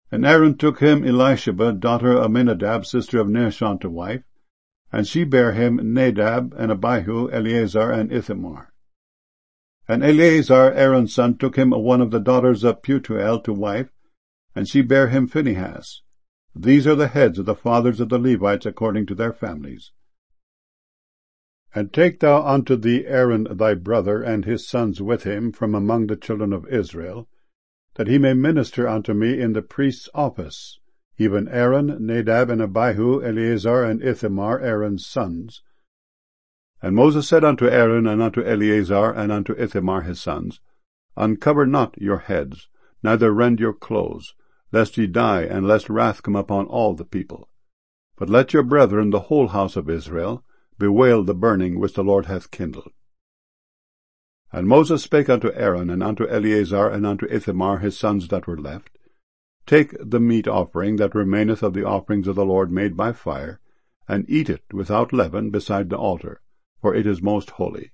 And Aaron took him Elisheba, daughter of Aminadab, sister of Nahshon, to wife, and she bare him Nadab, and Abihu, Eleazar, and Ithamar. And Eleazar, Aaron's son, took him one of the daughters of Putiel to wife, and she bare him Phinehas. These are the heads of the fathers of the Levites according to their families. And take thou unto thee Aaron thy brother, and his sons with him, from among the children of Israel, that he may minister unto me in the priest's office, even Aaron, Nadab, and Abihu, Eleazar, and Ithamar, Aaron's sons. And Moses said unto Aaron, and unto Eleazar, and unto Ithamar his sons, Uncover not your heads, neither rend your clothes, lest ye die, and lest wrath come upon all the people. But let your brethren, the whole house of Israel, bewail the burning which the Lord hath kindled. And Moses spake unto Aaron, and unto Eleazar, and unto Ithamar his sons that were left, Take the meat offering that remaineth of the offerings of the Lord made by fire, and eat it without leaven beside the altar, for it is most holy.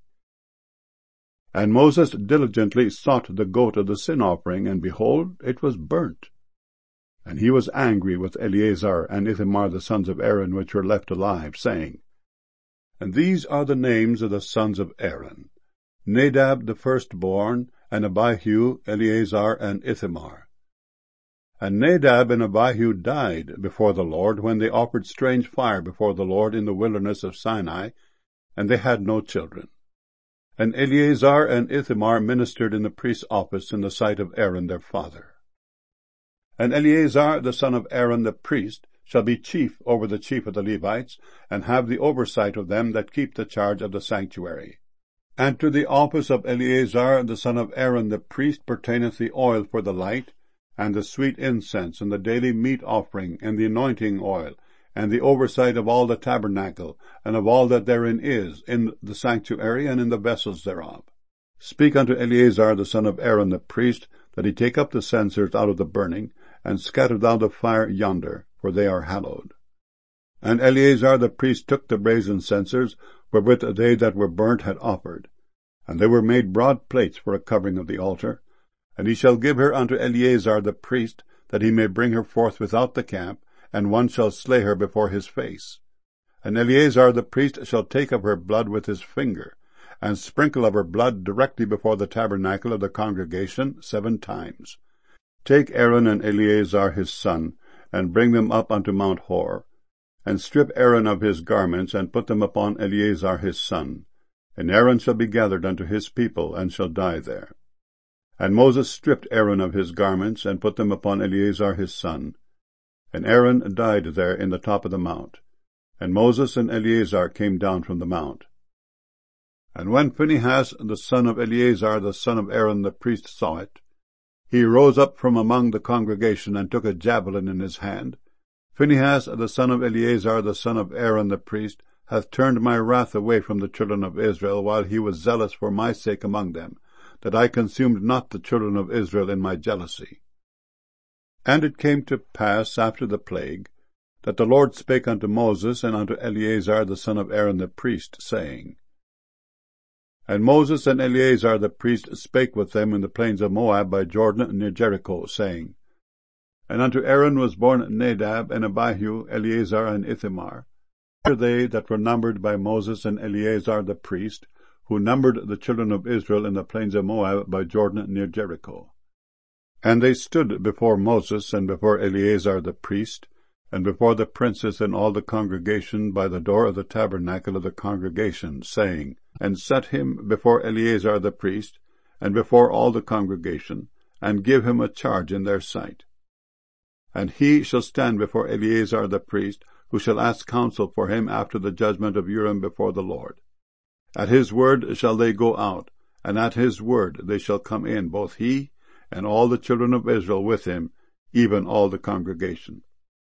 And Moses diligently sought the goat of the sin offering, and behold, it was burnt. And he was angry with Eleazar and Ithamar the sons of Aaron which were left alive, saying, And these are the names of the sons of Aaron, Nadab the firstborn, and Abihu, Eleazar, and Ithamar. And Nadab and Abihu died before the Lord, when they offered strange fire before the Lord in the wilderness of Sinai, and they had no children. And Eleazar and Ithamar ministered in the priest's office in the sight of Aaron their father. And Eleazar the son of Aaron the priest shall be chief over the chief of the Levites, and have the oversight of them that keep the charge of the sanctuary. And to the office of Eleazar the son of Aaron the priest pertaineth the oil for the light, and the sweet incense, and the daily meat offering, and the anointing oil, and the oversight of all the tabernacle, and of all that therein is, in the sanctuary, and in the vessels thereof. Speak unto Eleazar the son of Aaron the priest, that he take up the censers out of the burning, and scatter thou the fire yonder, for they are hallowed. And Eleazar the priest took the brazen censers, wherewith they that were burnt had offered, and they were made broad plates for a covering of the altar, and he shall give her unto Eleazar the priest, that he may bring her forth without the camp, and one shall slay her before his face. And Eleazar the priest shall take of her blood with his finger, and sprinkle of her blood directly before the tabernacle of the congregation 7 times. Take Aaron and Eleazar his son, and bring them up unto Mount Hor, and strip Aaron of his garments, and put them upon Eleazar his son. And Aaron shall be gathered unto his people, and shall die there. And Moses stripped Aaron of his garments, and put them upon Eleazar his son. And Aaron died there in the top of the mount. And Moses and Eleazar came down from the mount. And when Phinehas the son of Eleazar the son of Aaron the priest saw it, he rose up from among the congregation, and took a javelin in his hand. Phinehas the son of Eleazar the son of Aaron the priest hath turned my wrath away from the children of Israel, while he was zealous for my sake among them, that I consumed not the children of Israel in my jealousy. And it came to pass after the plague, that the Lord spake unto Moses and unto Eleazar the son of Aaron the priest, saying, And Moses and Eleazar the priest spake with them in the plains of Moab by Jordan near Jericho, saying, And unto Aaron was born Nadab, and Abihu, Eleazar, and Ithamar. These are they that were numbered by Moses and Eleazar the priest, who numbered the children of Israel in the plains of Moab by Jordan near Jericho. And they stood before Moses and before Eleazar the priest, and before the princes and all the congregation by the door of the tabernacle of the congregation, saying, And set him before Eleazar the priest, and before all the congregation, and give him a charge in their sight. And he shall stand before Eleazar the priest, who shall ask counsel for him after the judgment of Urim before the Lord. At his word shall they go out, and at his word they shall come in, both he and all the children of Israel with him, even all the congregation.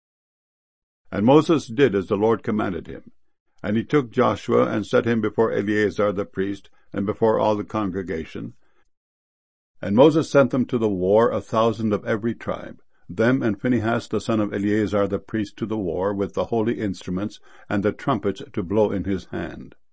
And Moses did as the Lord commanded him. And he took Joshua, and set him before Eleazar the priest, and before all the congregation. And Moses sent them to the war, 1,000 of every tribe, them and Phinehas the son of Eleazar the priest to the war, with the holy instruments, and the trumpets to blow in his hand.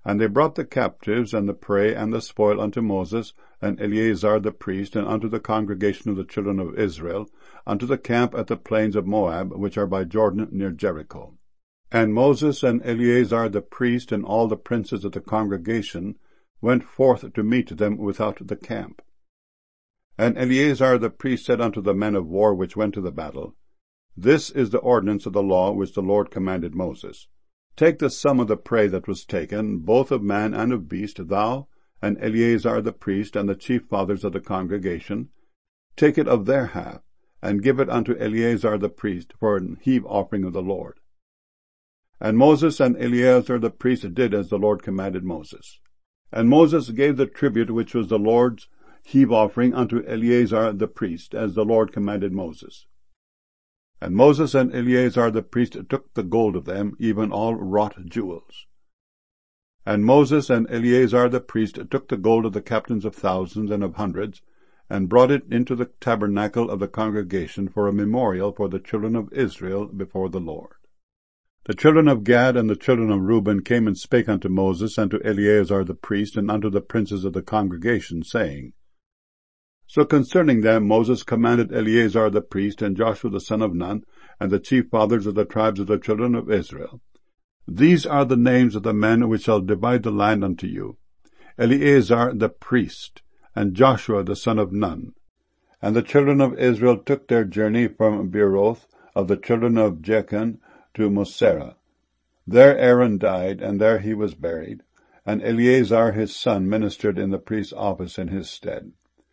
And they brought the captives, and the prey, and the spoil unto Moses, and Eleazar the priest, and unto the congregation of the children of Israel, unto the camp at the plains of Moab, which are by Jordan near Jericho. And Moses and Eleazar the priest, and all the princes of the congregation, went forth to meet them without the camp. And Eleazar the priest said unto the men of war which went to the battle, This is the ordinance of the law which the Lord commanded Moses. Take the sum of the prey that was taken, both of man and of beast, thou, and Eleazar the priest, and the chief fathers of the congregation, take it of their half, and give it unto Eleazar the priest for an heave offering of the Lord. And Moses and Eleazar the priest did as the Lord commanded Moses. And Moses gave the tribute which was the Lord's heave offering unto Eleazar the priest, as the Lord commanded Moses. And Moses and Eleazar the priest took the gold of them, even all wrought jewels. And Moses and Eleazar the priest took the gold of the captains of thousands and of hundreds, and brought it into the tabernacle of the congregation for a memorial for the children of Israel before the Lord. The children of Gad and the children of Reuben came and spake unto Moses and to Eleazar the priest and unto the princes of the congregation, saying, So concerning them Moses commanded Eleazar the priest and Joshua the son of Nun and the chief fathers of the tribes of the children of Israel, These are the names of the men which shall divide the land unto you, Eleazar the priest, and Joshua the son of Nun. And the children of Israel took their journey from Beeroth of the children of Jachin to Moserah. There Aaron died, and there he was buried, and Eleazar his son ministered in the priest's office in his stead.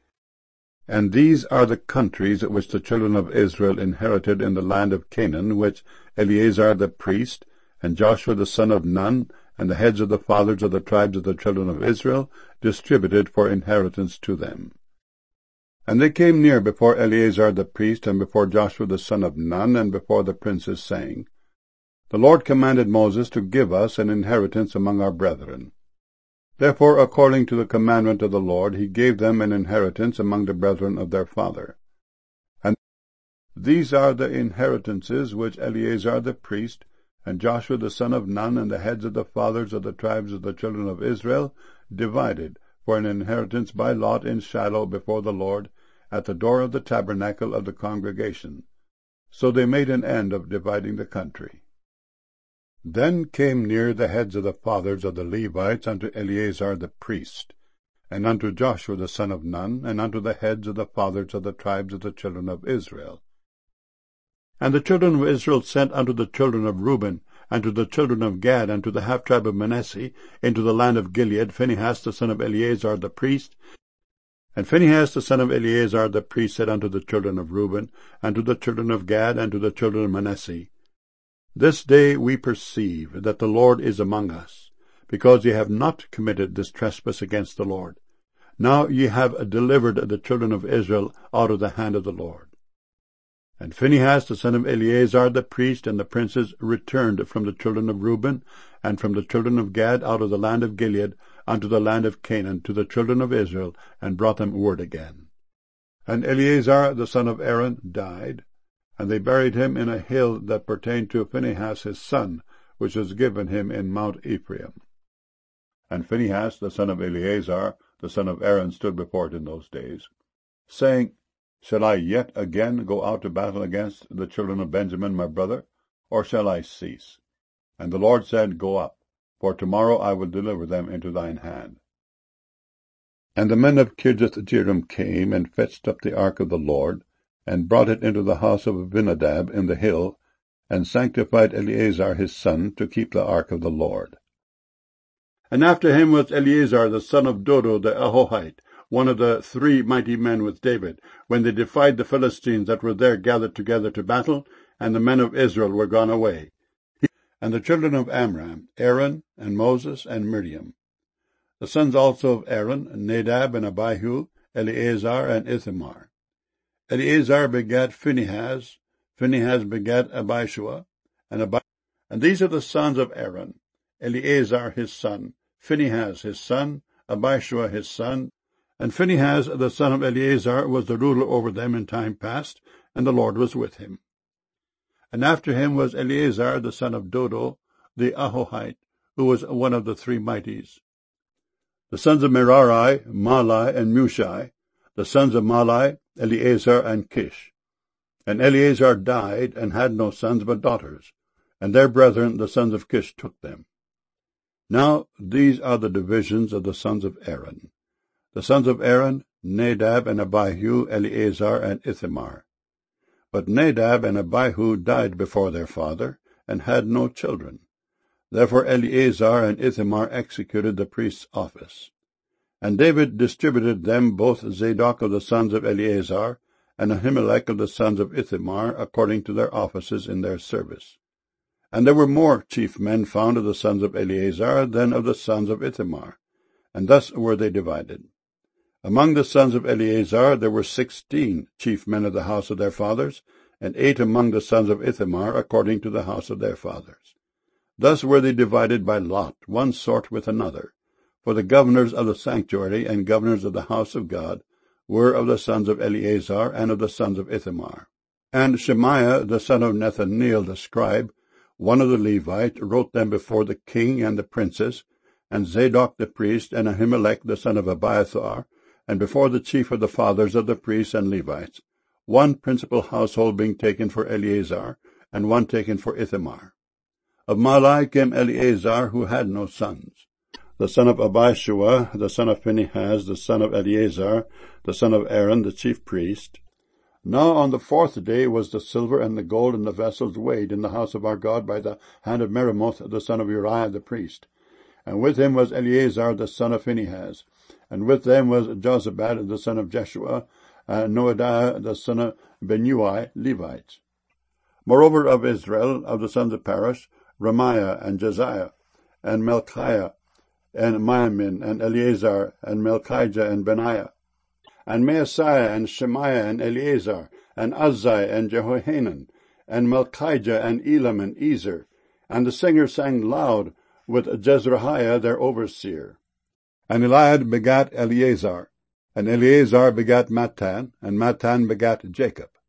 And these are the countries which the children of Israel inherited in the land of Canaan, which Eleazar the priest, and Joshua the son of Nun, and the heads of the fathers of the tribes of the children of Israel, distributed for inheritance to them. And they came near before Eleazar the priest, and before Joshua the son of Nun, and before the princes, saying, The Lord commanded Moses to give us an inheritance among our brethren. Therefore, according to the commandment of the Lord, he gave them an inheritance among the brethren of their father. And these are the inheritances which Eleazar the priest, and Joshua the son of Nun, and the heads of the fathers of the tribes of the children of Israel, divided for an inheritance by lot in Shiloh before the Lord, at the door of the tabernacle of the congregation. So they made an end of dividing the country. Then came near the heads of the fathers of the Levites unto Eleazar the priest, and unto Joshua the son of Nun, and unto the heads of the fathers of the tribes of the children of Israel. And the children of Israel sent unto the children of Reuben, and to the children of Gad, and to the half-tribe of Manasseh, into the land of Gilead, Phinehas the son of Eleazar the priest. And Phinehas the son of Eleazar the priest said unto the children of Reuben, and to the children of Gad, and to the children of Manasseh, This day we perceive that the Lord is among us, because ye have not committed this trespass against the Lord. Now ye have delivered the children of Israel out of the hand of the Lord. And Phinehas the son of Eleazar the priest and the princes returned from the children of Reuben and from the children of Gad out of the land of Gilead unto the land of Canaan to the children of Israel, and brought them word again. And Eleazar the son of Aaron died, and they buried him in a hill that pertained to Phinehas his son, which was given him in Mount Ephraim. And Phinehas the son of Eleazar the son of Aaron stood before it in those days, saying, Shall I yet again go out to battle against the children of Benjamin my brother, or shall I cease? And the Lord said, Go up, for tomorrow I will deliver them into thine hand. And the men of Kirjath-jearim came and fetched up the ark of the Lord, and brought it into the house of Abinadab in the hill, and sanctified Eleazar his son to keep the ark of the Lord. And after him was Eleazar the son of Dodo the Ahohite, one of the 3 mighty men with David, when they defied the Philistines that were there gathered together to battle, and the men of Israel were gone away. And the children of Amram, Aaron, and Moses, and Miriam. The sons also of Aaron, Nadab and Abihu, Eleazar and Ithamar. Eleazar begat Phinehas, Phinehas begat Abishua, and these are the sons of Aaron, Eleazar his son, Phinehas his son, Abishua his son, and Phinehas the son of Eleazar was the ruler over them in time past, and the Lord was with him. And after him was Eleazar the son of Dodo, the Ahohite, who was one of the three mighties. The sons of Merari, Mahli, and Mushi. The sons of Mahli, Eleazar and Kish. And Eleazar died, and had no sons but daughters, and their brethren the sons of Kish took them. Now these are the divisions of the sons of Aaron. The sons of Aaron, Nadab and Abihu, Eleazar and Ithamar. But Nadab and Abihu died before their father, and had no children. Therefore Eleazar and Ithamar executed the priest's office. And David distributed them both Zadok of the sons of Eleazar, and Ahimelech of the sons of Ithamar, according to their offices in their service. And there were more chief men found of the sons of Eleazar than of the sons of Ithamar, and thus were they divided. Among the sons of Eleazar there were 16 chief men of the house of their fathers, and 8 among the sons of Ithamar, according to the house of their fathers. Thus were they divided by lot, one sort with another. For the governors of the sanctuary and governors of the house of God were of the sons of Eleazar and of the sons of Ithamar. And Shemaiah the son of Nethaneel the scribe, one of the Levites, wrote them before the king and the princes, and Zadok the priest, and Ahimelech the son of Abiathar, and before the chief of the fathers of the priests and Levites, one principal household being taken for Eleazar, and one taken for Ithamar. Of Mahli came Eleazar, who had no sons. The son of Abishua, the son of Phinehas, the son of Eleazar, the son of Aaron, the chief priest. Now on the 4th day was the silver and the gold and the vessels weighed in the house of our God by the hand of Meremoth, the son of Uriah the priest. And with him was Eleazar the son of Phinehas, and with them was Jozabad the son of Jeshua, and Noadiah the son of Benui, Levites. Moreover of Israel, of the sons of Parosh, Ramiah and Josiah, and Melchiah, and Miamin, and Eleazar, and Melchijah, and Benaiah, and Maaseiah, and Shemaiah, and Eleazar, and Uzzi, and Jehohanan, and Melchijah, and Elam, and Ezer. And the singers sang loud with Jezrahiah their overseer. And Eliad begat Eleazar, and Eleazar begat Mattan, and Mattan begat Jacob.